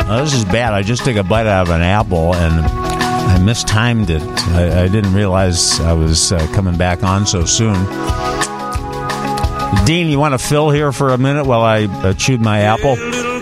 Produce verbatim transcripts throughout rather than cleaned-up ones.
Well, this is bad. I just took a bite out of an apple, and I mistimed it. I, I didn't realize I was uh, coming back on so soon. Dean, you want to fill here for a minute while I uh, chewed my apple?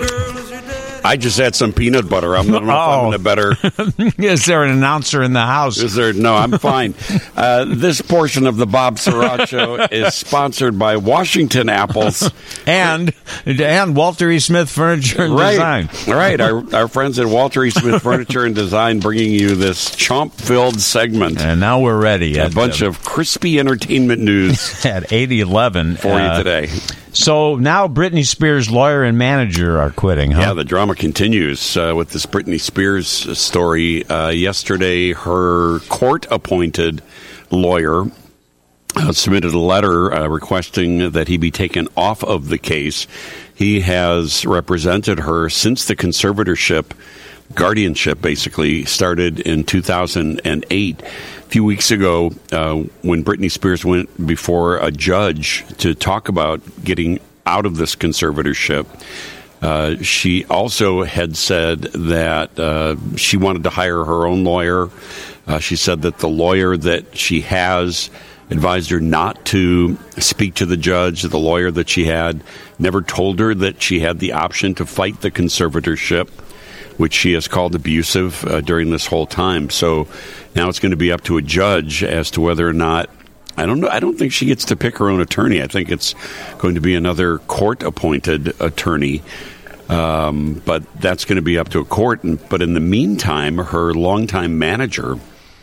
I just had some peanut butter. I'm not oh. in a better. Is there an announcer in the house? Is there? No, I'm fine. Uh, this portion of the Bob Surratt Show is sponsored by Washington Apples and and Walter E. Smith Furniture and right, Design. Right, our our friends at Walter E. Smith Furniture and Design, bringing you this chomp-filled segment. And now we're ready. A bunch uh, of crispy entertainment news at eight eleven for uh, you today. So now Britney Spears' lawyer and manager are quitting, huh? Yeah, the drama continues uh, with this Britney Spears story. Uh, yesterday, her court-appointed lawyer uh, submitted a letter uh, requesting that he be taken off of the case. He has represented her since the conservatorship, guardianship basically, started in two thousand eight. A few weeks ago, uh, when Britney Spears went before a judge to talk about getting out of this conservatorship, uh, she also had said that uh, she wanted to hire her own lawyer. Uh, she said that the lawyer that she has advised her not to speak to the judge. The lawyer that she had never told her that she had the option to fight the conservatorship, which she has called abusive uh, during this whole time. So now it's going to be up to a judge as to whether or not, I don't know, I don't think she gets to pick her own attorney. I think it's going to be another court-appointed attorney. Um, but that's going to be up to a court. And, but in the meantime, her longtime manager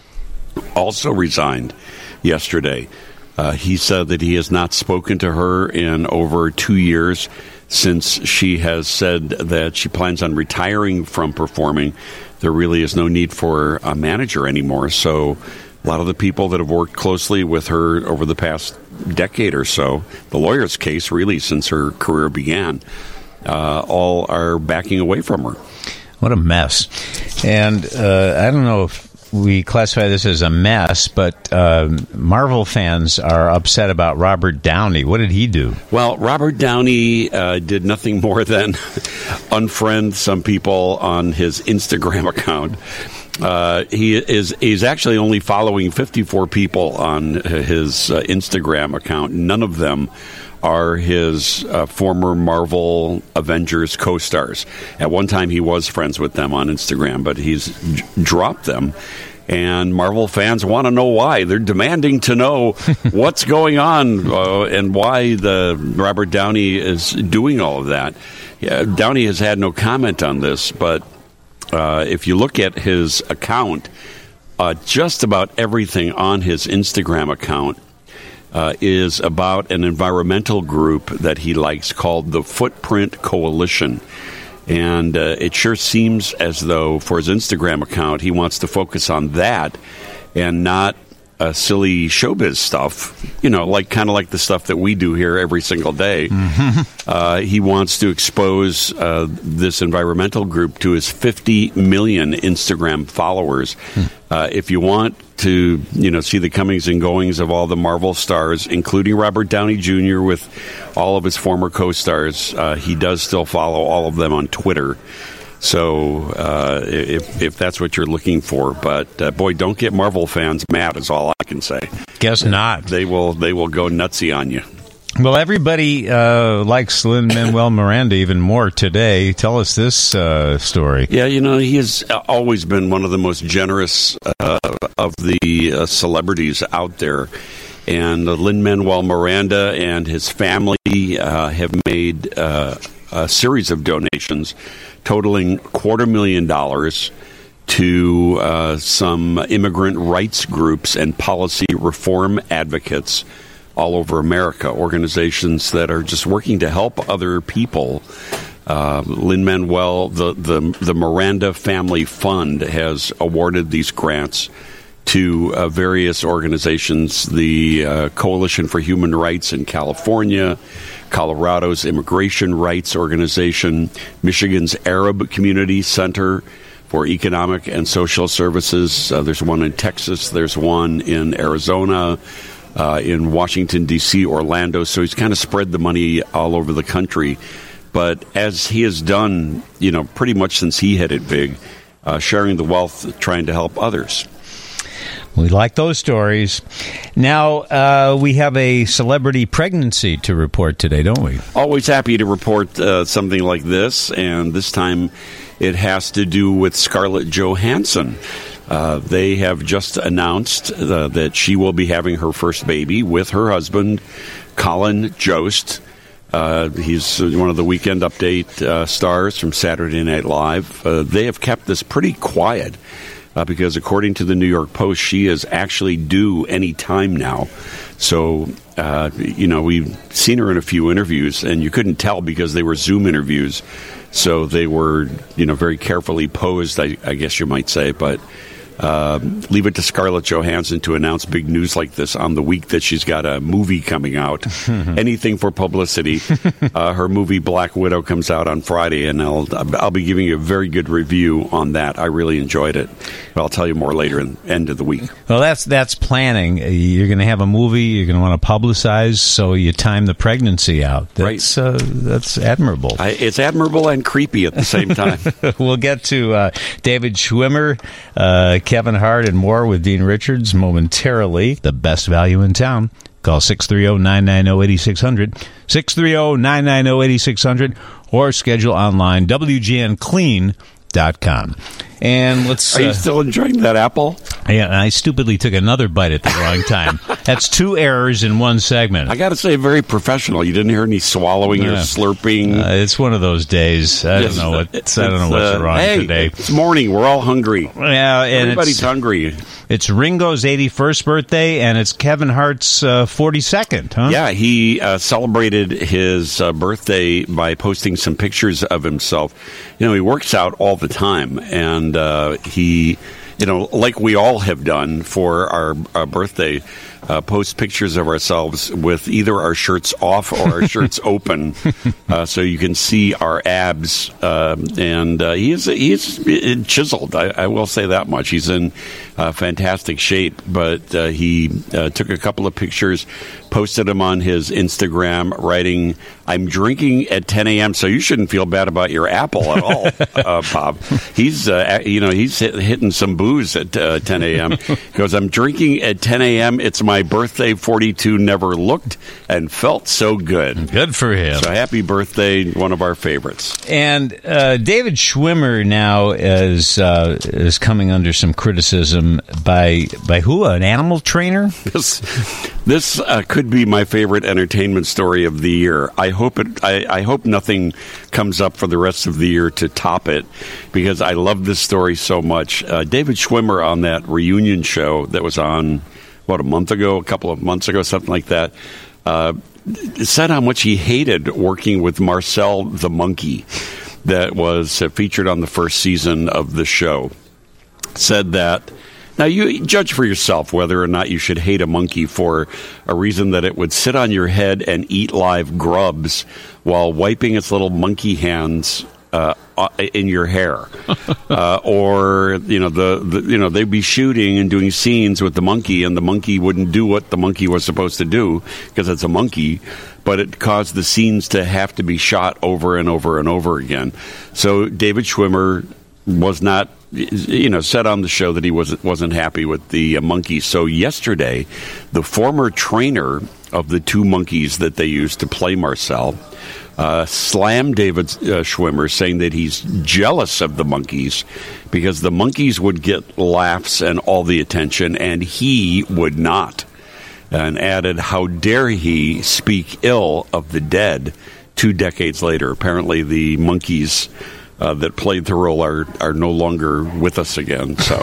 also resigned yesterday. Uh, he said that he has not spoken to her in over two years since she has said that she plans on retiring from performing. There really is no need for a manager anymore. So a lot of the people that have worked closely with her over the past decade or so, the lawyer's case really since her career began, uh, all are backing away from her. What a mess. And uh, I don't know if we classify this as a mess, but uh, Marvel fans are upset about Robert Downey. What did he do? Well, Robert Downey uh, did nothing more than unfriend some people on his Instagram account. Uh, he is he's actually only following fifty-four people on his uh, Instagram account. None of them are his uh, former Marvel Avengers co-stars. At one time, he was friends with them on Instagram, but he's j- dropped them. And Marvel fans want to know why. They're demanding to know what's going on uh, and why the Robert Downey is doing all of that. Yeah, Downey has had no comment on this, but uh, if you look at his account, uh, just about everything on his Instagram account Uh, is about an environmental group that he likes called the Footprint Coalition. And uh, it sure seems as though for his Instagram account, he wants to focus on that and not uh, silly showbiz stuff, you know, like kind of like the stuff that we do here every single day. Mm-hmm. Uh, he wants to expose uh, this environmental group to his fifty million Instagram followers. Mm. Uh, if you want to, you know, see the comings and goings of all the Marvel stars, including Robert Downey Junior with all of his former co-stars, uh, he does still follow all of them on Twitter. So uh, if if that's what you're looking for, but uh, boy, don't get Marvel fans mad is all I can say. Guess not. They will they will go nutsy on you. Well, everybody uh, likes Lin-Manuel Miranda even more today. Tell us this uh, story. Yeah, you know, he has always been one of the most generous uh, of the uh, celebrities out there. And uh, Lin-Manuel Miranda and his family uh, have made uh, a series of donations totaling quarter million dollars to uh, some immigrant rights groups and policy reform advocates all over America, organizations that are just working to help other people. Uh, Lin-Manuel, the, the, the Miranda Family Fund has awarded these grants to uh, various organizations, the uh, Coalition for Human Rights in California, Colorado's Immigration Rights Organization, Michigan's Arab Community Center for Economic and Social Services. Uh, there's one in Texas. There's one in Arizona. Uh, in Washington, D C, Orlando. So he's kind of spread the money all over the country. but as he has done, you know, pretty much since he hit it big, uh, sharing the wealth, trying to help others. We like those stories. Now, uh, we have a celebrity pregnancy to report today, don't we? Always happy to report uh, something like this, and this time it has to do with Scarlett Johansson. Uh, they have just announced uh, that she will be having her first baby with her husband, Colin Jost. Uh, he's one of the Weekend Update uh, stars from Saturday Night Live. Uh, they have kept this pretty quiet uh, because, according to the New York Post, she is actually due any time now. So, uh, you know, we've seen her in a few interviews, and you couldn't tell because they were Zoom interviews. So they were, you know, very carefully posed, I, I guess you might say, but Uh, leave it to Scarlett Johansson to announce big news like this on the week that she's got a movie coming out. Anything for publicity. Uh, her movie Black Widow comes out on Friday, and I'll I'll be giving you a very good review on that. I really enjoyed it. But I'll tell you more later in the end of the week. Well, that's that's planning. You're going to have a movie. You're going to want to publicize, so you time the pregnancy out. That's, right. Uh, that's admirable. I, it's admirable and creepy at the same time. We'll get to uh, David Schwimmer, uh, Kevin Hart, and more with Dean Richards momentarily. The best value in town. Call six three zero, nine nine zero, eight six zero zero, six three zero, nine nine zero, eight six zero zero, or schedule online, W G N clean dot com. And let's. Are you uh, still enjoying that apple? Yeah, I stupidly took another bite at the wrong time. That's two errors in one segment. I got to say, very professional. You didn't hear any swallowing yeah. or slurping. Uh, it's one of those days. I don't know what. I don't know what's uh, wrong hey, today. It's morning. We're all hungry. Yeah, and everybody's it's, hungry. It's Ringo's eighty-first birthday, and it's Kevin Hart's uh, forty-second. Huh? Yeah, he uh, celebrated his uh, birthday by posting some pictures of himself. You know, he works out all the time, and uh, he, you know, like we all have done for our, our birthday, uh, post pictures of ourselves with either our shirts off or our shirts open, uh, so you can see our abs. Uh, and uh, he is he's chiseled. I, I will say that much. He's in uh, fantastic shape. But uh, he uh, took a couple of pictures, posted them on his Instagram, writing, "I'm drinking at ten a.m. So you shouldn't feel bad about your apple at all, uh, Bob." He's uh, you know he's hit, hitting some booze at uh, ten a.m. He goes, "I'm drinking at ten a.m. It's my birthday. forty-two never looked and felt so good." Good for him. So happy birthday, one of our favorites. And uh, David Schwimmer now is uh, is coming under some criticism by by who? An animal trainer? This this uh, could be my favorite entertainment story of the year. I hope it. I, I hope nothing comes up for the rest of the year to top it, because I love this story so much. Uh, David Schwimmer on that reunion show that was on, what, a month ago, a couple of months ago, something like that, uh, said how much he hated working with Marcel the monkey that was uh, featured on the first season of the show. Said that, now you judge for yourself whether or not you should hate a monkey for a reason that it would sit on your head and eat live grubs while wiping its little monkey hands Uh, in your hair, uh, or you know the, the you know they'd be shooting and doing scenes with the monkey, and the monkey wouldn't do what the monkey was supposed to do because it's a monkey, but it caused the scenes to have to be shot over and over and over again. So David Schwimmer was not, you know, said on the show that he wasn't wasn't happy with the uh, monkey. So yesterday, the former trainer of the two monkeys that they used to play Marcel Uh, slammed David uh, Schwimmer, saying that he's jealous of the monkeys because the monkeys would get laughs and all the attention, and he would not. And added, how dare he speak ill of the dead two decades later. Apparently the monkeys uh, that played the role are, are no longer with us again. So,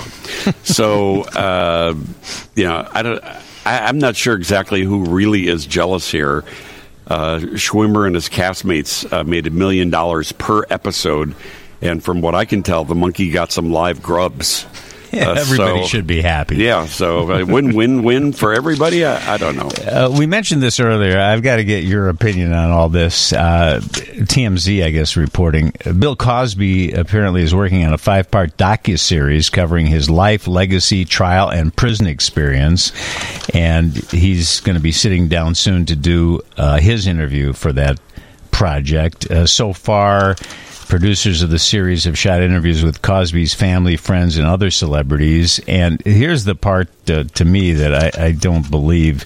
so uh, you know, I don't, I, I'm not sure exactly who really is jealous here. Uh, Schwimmer and his castmates uh, made a million dollars per episode, and from what I can tell, the monkey got some live grubs. Yeah, uh, everybody so, should be happy. Yeah, so uh, win-win-win for everybody? I, I don't know. Uh, we mentioned this earlier. I've got to get your opinion on all this. Uh, T M Z, I guess, reporting. Bill Cosby apparently is working on a five-part docuseries covering his life, legacy, trial, and prison experience. And he's going to be sitting down soon to do uh, his interview for that project. Uh, so far, producers of the series have shot interviews with Cosby's family, friends, and other celebrities. And here's the part uh, to me that I, I don't believe.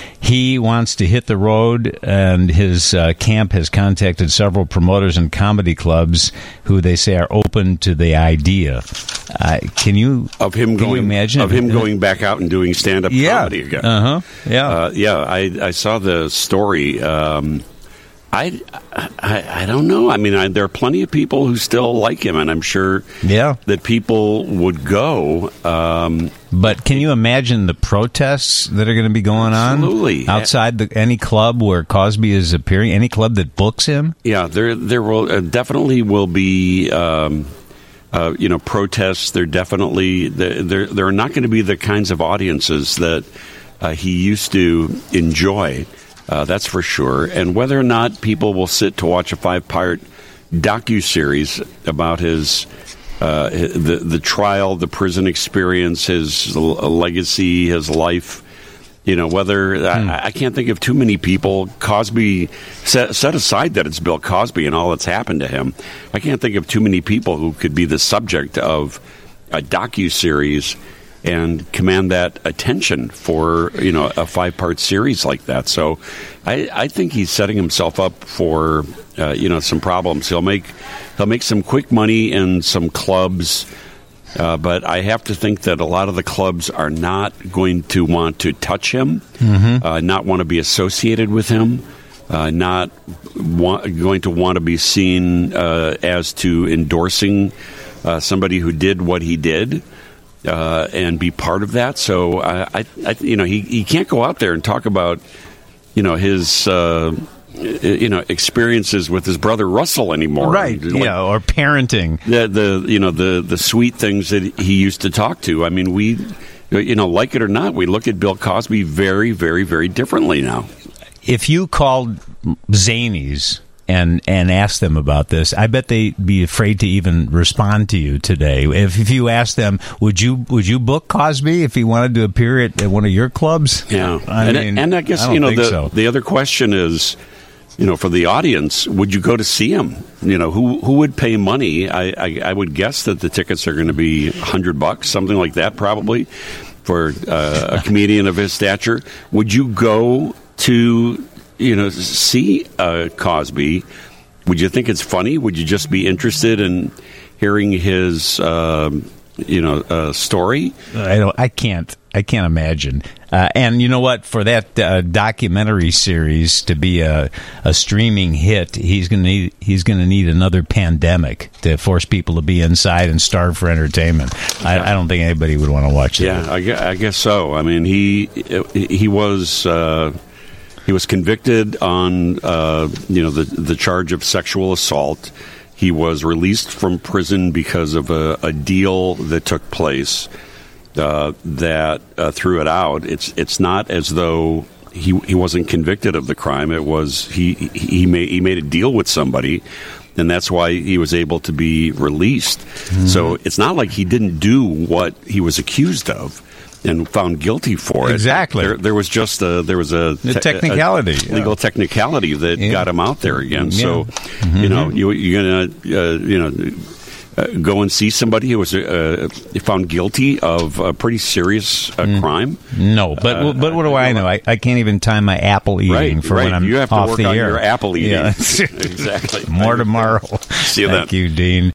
He wants to hit the road, and his uh, camp has contacted several promoters and comedy clubs who they say are open to the idea. Uh, can you of him can going you imagine of him going back out and doing stand up yeah. comedy again? Uh huh. Yeah. Uh, yeah. I I saw the story. Um, I, I I don't know. I mean, I, there are plenty of people who still like him, and I'm sure yeah. that people would go. Um, But can you imagine the protests that are going to be going absolutely. on outside the, any club where Cosby is appearing? Any club that books him? Yeah, there there will uh, definitely will be um, uh, you know protests. There definitely there there are not going to be the kinds of audiences that uh, he used to enjoy. Uh, that's for sure. And whether or not people will sit to watch a five-part docuseries about his uh, the the trial, the prison experience, his legacy, his life, you know, whether hmm. I, I can't think of too many people. Cosby, set, set aside that it's Bill Cosby and all that's happened to him, I can't think of too many people who could be the subject of a docuseries and command that attention for, you know, a five-part series like that. So I, I think he's setting himself up for, uh, you know, some problems. He'll make he'll make some quick money in some clubs, uh, but I have to think that a lot of the clubs are not going to want to touch him, mm-hmm. uh, not want to be associated with him, uh, not want, going to want to be seen uh, as to endorsing uh, somebody who did what he did. Uh, and be part of that. So, I, I, I, you know, he, he can't go out there and talk about, you know, his, uh, you know, experiences with his brother Russell anymore. Right. Like, yeah. Or parenting. The, the, you know, the, the sweet things that he used to talk to. I mean, we, you know, like it or not, we look at Bill Cosby very, very, very differently now. If you called Zanies and and ask them about this, I bet they'd be afraid to even respond to you today. If if you ask them, would you would you book Cosby if he wanted to appear at, at one of your clubs? Yeah, I and, mean, and I guess I you know the so. the other question is, you know, for the audience, would you go to see him? You know, who who would pay money? I I, I would guess that the tickets are going to be a hundred bucks, something like that, probably, for uh, a comedian of his stature. Would you go to, you know, see uh, Cosby? Would you think it's funny? Would you just be interested in hearing his, uh, you know, uh, story? I don't. I can't. I can't imagine. Uh, and you know what? For that uh, documentary series to be a, a streaming hit, he's going to need he's going to need another pandemic to force people to be inside and starve for entertainment. I, I don't think anybody would want to watch that. Yeah, I guess, I guess so. I mean, he he was. Uh, He was convicted on, uh, you know, the the charge of sexual assault. He was released from prison because of a, a deal that took place uh, that uh, threw it out. It's it's not as though he he wasn't convicted of the crime. It was he he made he made a deal with somebody, and that's why he was able to be released. Mm-hmm. So it's not like he didn't do what he was accused of and found guilty for it. Exactly. There, there was just a there was a, te- technicality, a legal yeah. technicality that yeah. got him out there again. Yeah. So, mm-hmm. you know, you, you're gonna uh, you know uh, go and see somebody who was uh, found guilty of a pretty serious uh, mm. crime. No, but uh, but what do I know? I, I can't even time my apple eating right, for right. when I'm you have to off work the on air. Your apple eating. Yeah. Exactly. More tomorrow. See you Thank then. you, Dean.